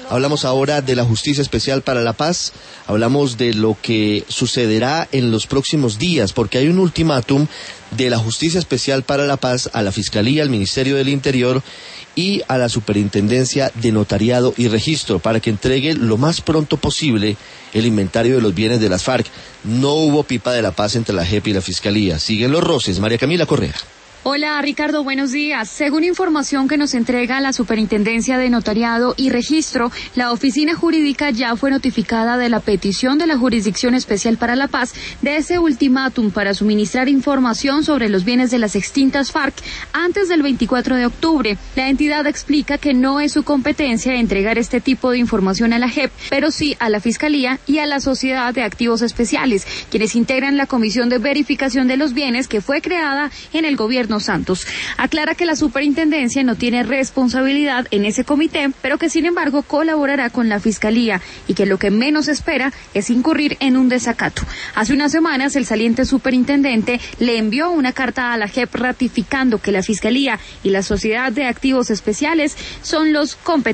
Hablamos ahora de la Justicia Especial para la Paz, hablamos de lo que sucederá en los próximos días, porque hay un ultimátum de la Justicia Especial para la Paz a la Fiscalía, al Ministerio del Interior y a la Superintendencia de Notariado y Registro para que entregue lo más pronto posible el inventario de los bienes de las FARC. No hubo pipa de la paz entre la JEP y la Fiscalía. Siguen los roces. María Camila Correa. Hola Ricardo, buenos días. Según información que nos entrega la Superintendencia de Notariado y Registro, la oficina jurídica ya fue notificada de la petición de la Jurisdicción Especial para la Paz de ese ultimátum para suministrar información sobre los bienes de las extintas FARC antes del 24 de octubre. La entidad explica que no es su competencia entregar este tipo de información a la JEP, pero sí a la Fiscalía y a la Sociedad de Activos Especiales, quienes integran la Comisión de Verificación de los Bienes que fue creada en el gobierno Santos. Aclara que la superintendencia no tiene responsabilidad en ese comité, pero que sin embargo colaborará con la Fiscalía y que lo que menos espera es incurrir en un desacato. Hace unas semanas el saliente superintendente le envió una carta a la JEP ratificando que la Fiscalía y la Sociedad de Activos Especiales son los competentes